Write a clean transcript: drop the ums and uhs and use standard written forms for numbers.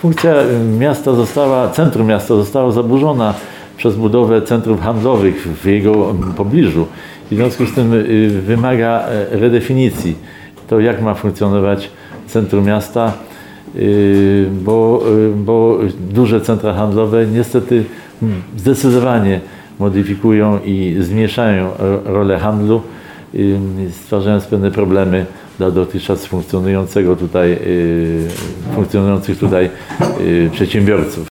funkcja centrum miasta została zaburzona przez budowę centrów handlowych w jego pobliżu. W związku z tym wymaga redefinicji. To jak ma funkcjonować centrum miasta, bo duże centra handlowe niestety zdecydowanie modyfikują i zmniejszają rolę handlu, stwarzając pewne problemy dla dotychczas funkcjonujących tutaj przedsiębiorców.